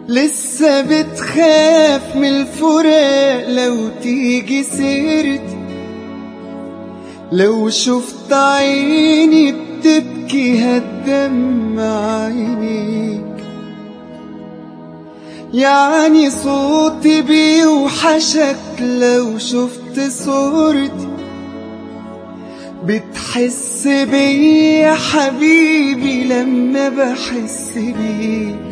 لسه بتخاف من الفراق لو تيجي سيرتي، لو شفت عيني بتبكي هتدمع عينيك. يعني صوتي بيوحشك لو شفت صورتي، بتحس بيا حبيبي لما بحس بيك.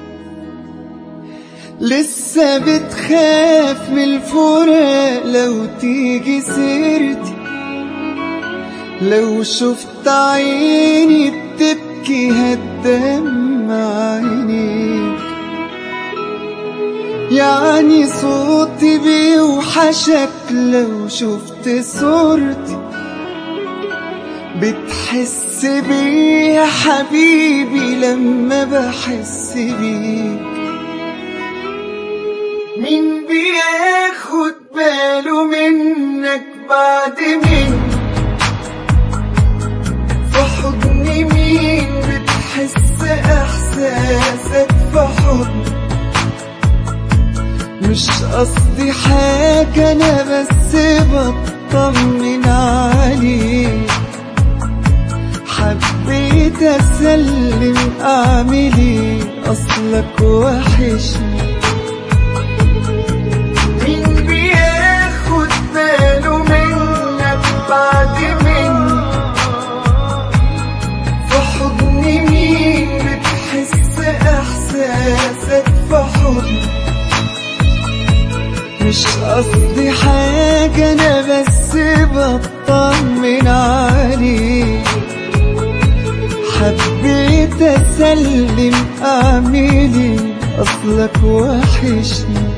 لسه بتخاف من الفراق لو تيجي سيرتي، لو شفت عيني بتبكي هتدمع عينيك. يعني صوتي بيوحشك لو شفت صورتي، بتحس بيا حبيبي لما بحس بيك. مين بياخد باله منك بعد مين؟ في حضني مين بتحس احساسك في حضني؟ مش قصدي حاجة انا بس بطمن عليك. حبيت اسلم اعملي اصلك وحشني. مين بياخد باله منك بعد مين؟ في حضني مين بتحس احساسك في حضني؟ مش قصدي حاجة انا بس بطمن عليك. حبيت اسلم اعملي اصلك وحشني.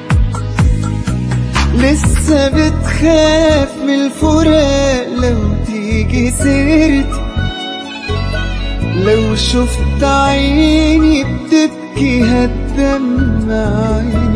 لسه بتخاف من الفراق لو تيجي سيرتي، لو شفت عيني بتبكي هتدمع عينيك.